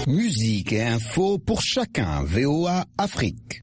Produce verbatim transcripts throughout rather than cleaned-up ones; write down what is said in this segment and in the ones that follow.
Musique et info pour chacun. V O A Afrique.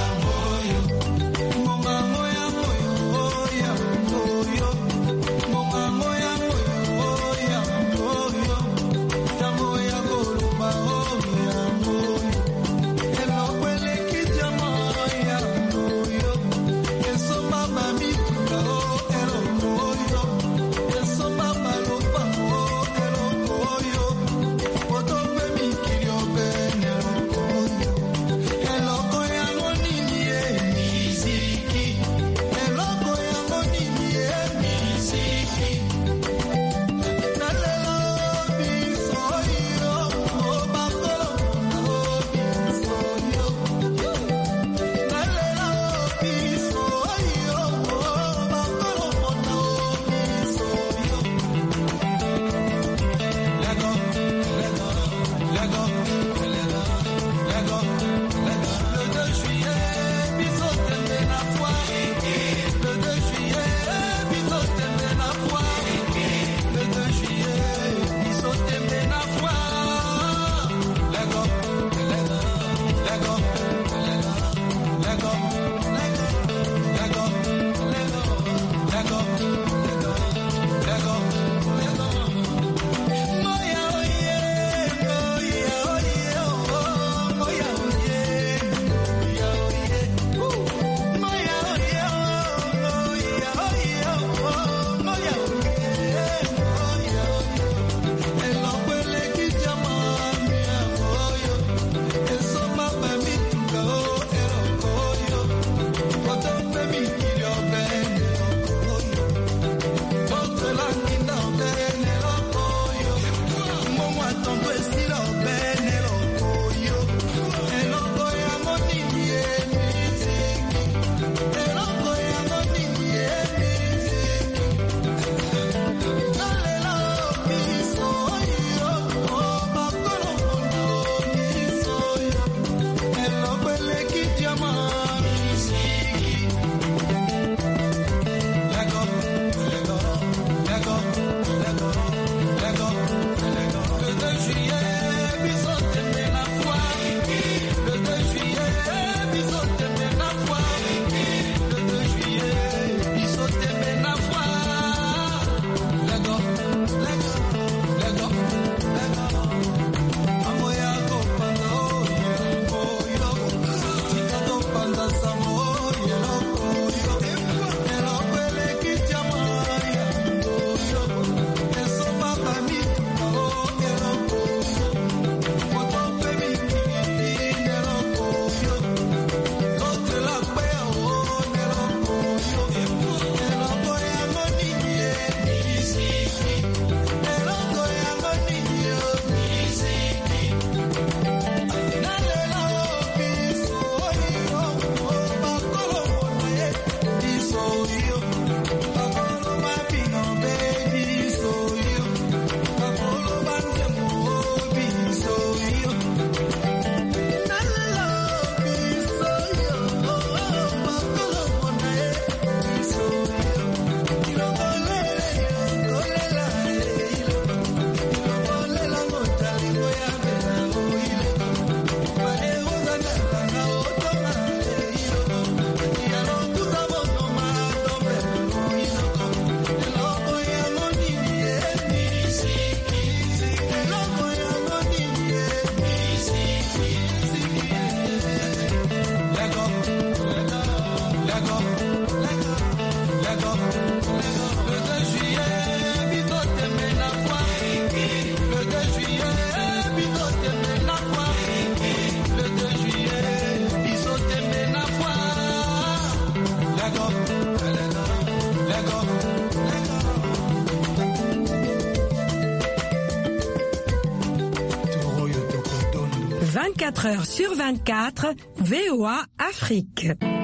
vingt-quatre heures sur vingt-quatre, V O A Afrique.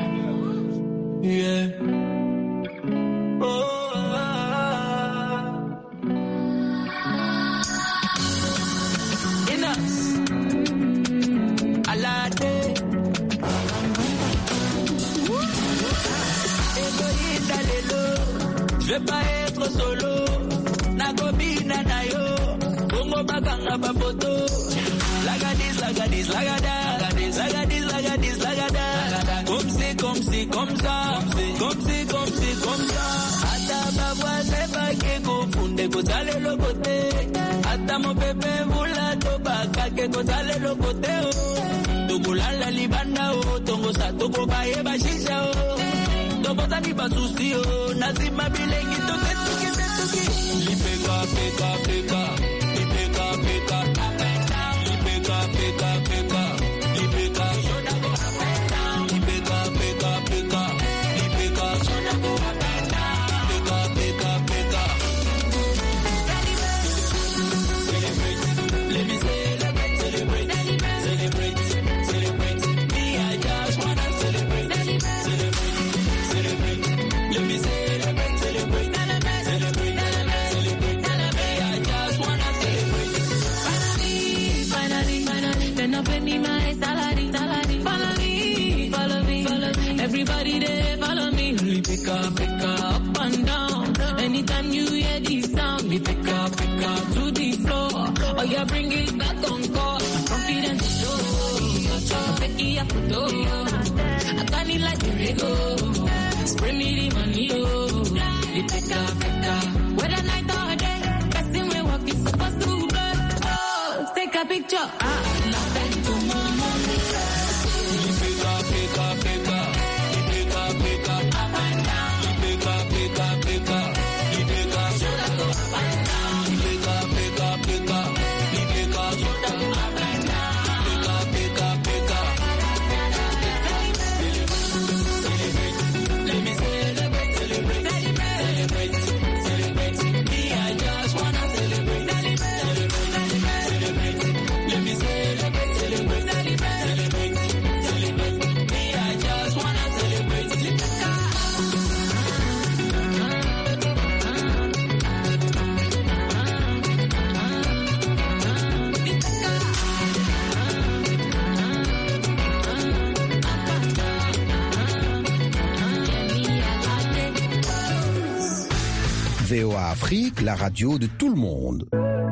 Yeah. Oh, je vais pas être solo. Nagobi nanayo, Congo baganga baboto. La Lagadis, lagadis, lagadis, lagadis, lagadis, lagadis. Comme c'est, comme c'est, comme ça. Comme c'est, comme c'est, comme ça. Ata babwa sepa que confunde, gozale lo côté. Ata mon bébé vula toba, que gozale lo côté. Tugulala libanda o, tongo sa togo bae bashisha o. Tobota ni basusi o, nazima bilengi toke toke toke. Lipeka, peka, peka, lipeka, peka, lipeka, peka, peka, lipeka, lipeka, peka, peka, lipeka, peka, peka, peka. Celebrate, let me celebrate, celebrate, celebrate, celebrate. Me, I just wanna celebrate, celebrate, celebrate. Let me celebrate, celebrate, celebrate, celebrate. Me, I just wanna celebrate. Finally, finally, finally, then up in my salary, salary. Follow me, follow me, follow me. Everybody there, follow me. We pick up, pick up, up and down. Anytime you hear this sound, we pick up, pick up to the floor. Oh, yeah, bring it back on call. Confidence is show. Pick it up, photo. I got it like a Lego. Spray me the money, oh. We pick up, pick up. Whether night or day, person we walk is supposed to blow. Oh, take a picture. Ah, nothing to mama. Lipeka, peka, peka, lipeka, peka, up and down. Lipeka, peka, peka, lipeka, up and down. Lipeka, peka, peka, lipeka, up and down. Lipeka, peka, peka. Celebrate, let me celebrate, celebrate, celebrate, celebrate. Me, I just wanna celebrate, celebrate, celebrate. Let me celebrate, celebrate, celebrate, celebrate. Me, I just wanna celebrate. V O A Afrique, la radio de tout le monde.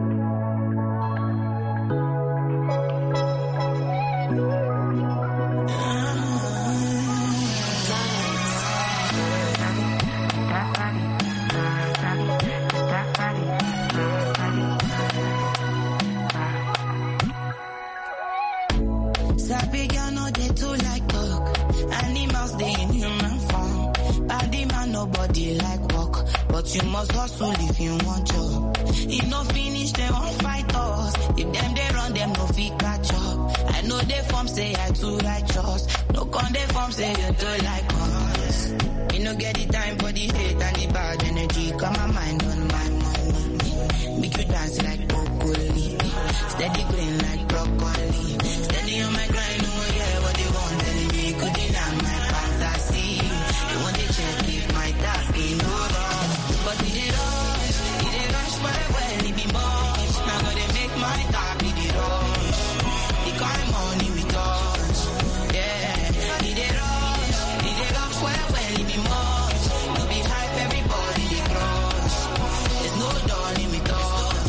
Sabi girl no dey too like talk. Animals dey in human form. Body man nobody like walk, but you must hustle if you want job. If no finish they won't fight us. If them they run them no fit catch up. I know they form say I too righteous. No con they form say you too like us. You no get the time for the hate and the bad energy. Got my mind on my money. Make you dance like broccoli. Steady green like broccoli. Steady on my grind, oh yeah, what they want telling me. Could deny my fantasy. They want to check if my tap ain't no wrong. But it did rush, it did rush, but well, it be much. Now gonna make my tap, it did rush. The kind money we touch, yeah. It did rush, it did rush, well, well, it be much. No be hype, everybody they crush. There's no darling we touch.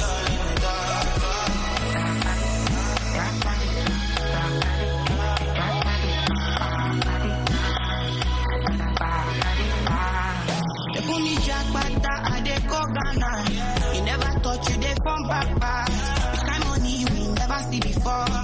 They put me jackpata, I dey go Ghana. You never thought you dey from back pass. This kind money we never see before.